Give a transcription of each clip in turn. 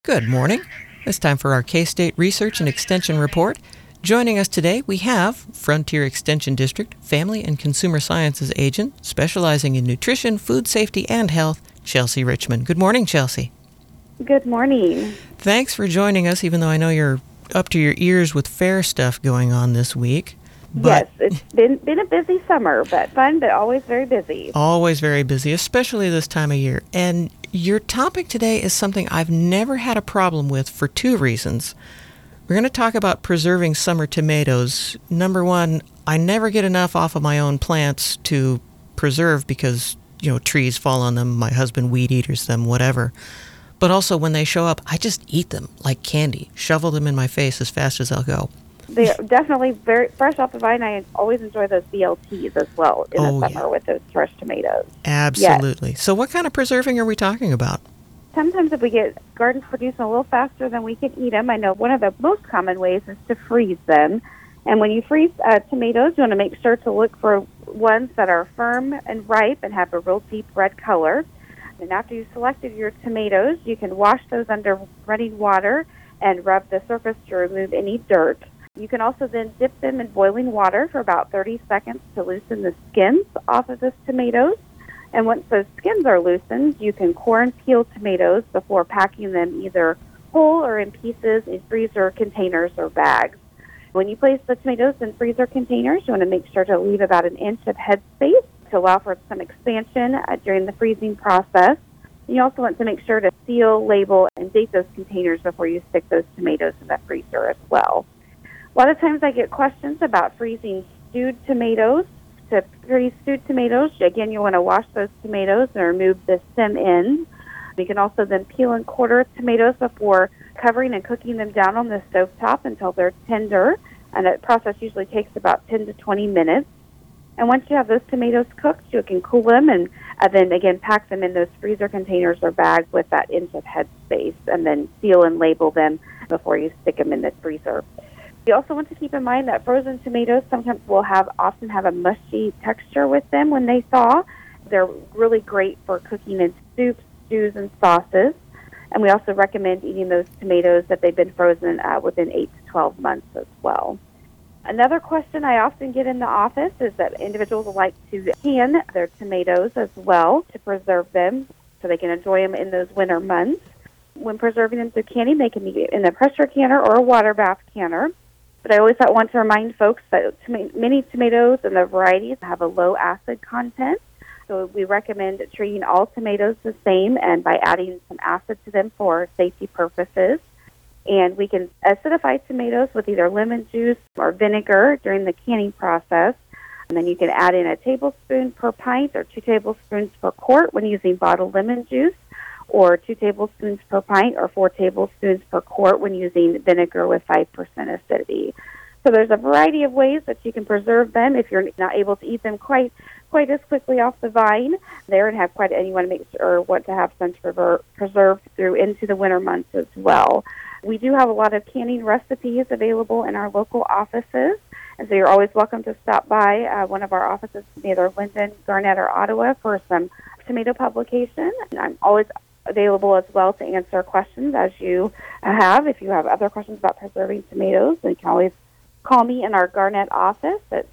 Good morning. It's time for our K-State Research and Extension Report. Joining us today, we have Frontier Extension District Family and Consumer Sciences Agent specializing in nutrition, food safety, and health, Chelsea Richmond. Good morning, Chelsea. Good morning. Thanks for joining us, even though I know you're up to your ears with fair stuff going on this week. Yes, it's been a busy summer, but fun, but always very busy. Always very busy, especially this time of year. And your topic today is something I've never had a problem with for two reasons. We're going to talk about preserving summer tomatoes. Number one, I never get enough off of my own plants to preserve because, trees fall on them, my husband weed eaters them, whatever. But also when they show up, I just eat them like candy, shovel them in my face as fast as I'll go. They're definitely very fresh off the vine. I always enjoy those BLTs as well in the summer with those fresh tomatoes. Absolutely. Yes. So what kind of preserving are we talking about? Sometimes if we get gardens producing a little faster than we can eat them, I know one of the most common ways is to freeze them. And when you freeze tomatoes, you want to make sure to look for ones that are firm and ripe and have a real deep red color. And after you've selected your tomatoes, you can wash those under running water and rub the surface to remove any dirt. You can also then dip them in boiling water for about 30 seconds to loosen the skins off of those tomatoes. And once those skins are loosened, you can core and peel tomatoes before packing them either whole or in pieces in freezer containers or bags. When you place the tomatoes in freezer containers, you want to make sure to leave about an inch of head space to allow for some expansion during the freezing process. You also want to make sure to seal, label, and date those containers before you stick those tomatoes in the freezer as well. A lot of times I get questions about freezing stewed tomatoes. To freeze stewed tomatoes, again, you want to wash those tomatoes and remove the stem ends. You can also then peel and quarter tomatoes before covering and cooking them down on the stovetop until they're tender. And that process usually takes about 10 to 20 minutes. And once you have those tomatoes cooked, you can cool them and then again pack them in those freezer containers or bags with that inch of head space and then seal and label them before you stick them in the freezer. You also want to keep in mind that frozen tomatoes sometimes will often have a mushy texture with them when they thaw. They're really great for cooking in soups, stews, and sauces. And we also recommend eating those tomatoes that they've been frozen within 8 to 12 months as well. Another question I often get in the office is that individuals like to can their tomatoes as well to preserve them so they can enjoy them in those winter months. When preserving them through canning, they can be in a pressure canner or a water bath canner. But I always want to remind folks that many tomatoes and the varieties have a low acid content. So we recommend treating all tomatoes the same and by adding some acid to them for safety purposes. And we can acidify tomatoes with either lemon juice or vinegar during the canning process. And then you can add in a tablespoon per pint or 2 tablespoons per quart when using bottled lemon juice, or 2 tablespoons per pint or 4 tablespoons per quart when using vinegar with 5% acidity. So there's a variety of ways that you can preserve them if you're not able to eat them quite as quickly off the vine there and you want to make sure want to have some preserved through into the winter months as well. We do have a lot of canning recipes available in our local offices, and so you're always welcome to stop by one of our offices, either Linden, Garnett, or Ottawa, for some tomato publication. And I'm always available as well to answer questions as you have. If you have other questions about preserving tomatoes, then you can always call me in our Garnett office at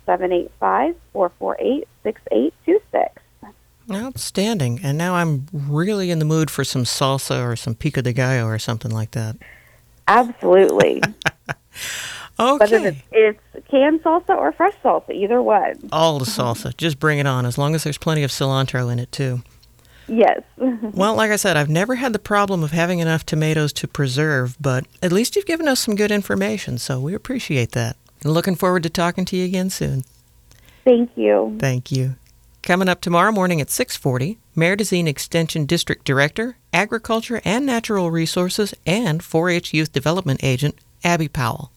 785-448-6826. Outstanding. And now I'm really in the mood for some salsa or some pico de gallo or something like that. Absolutely. Okay. Whether it's canned salsa or fresh salsa, either one. All the salsa. Just bring it on, as long as there's plenty of cilantro in it, too. Yes. Well, like I said, I've never had the problem of having enough tomatoes to preserve, but at least you've given us some good information, so we appreciate that. And looking forward to talking to you again soon. Thank you. Thank you. Coming up tomorrow morning at 6:40, Mare-Dezine Extension District Director, Agriculture and Natural Resources, and 4-H Youth Development Agent, Abby Powell.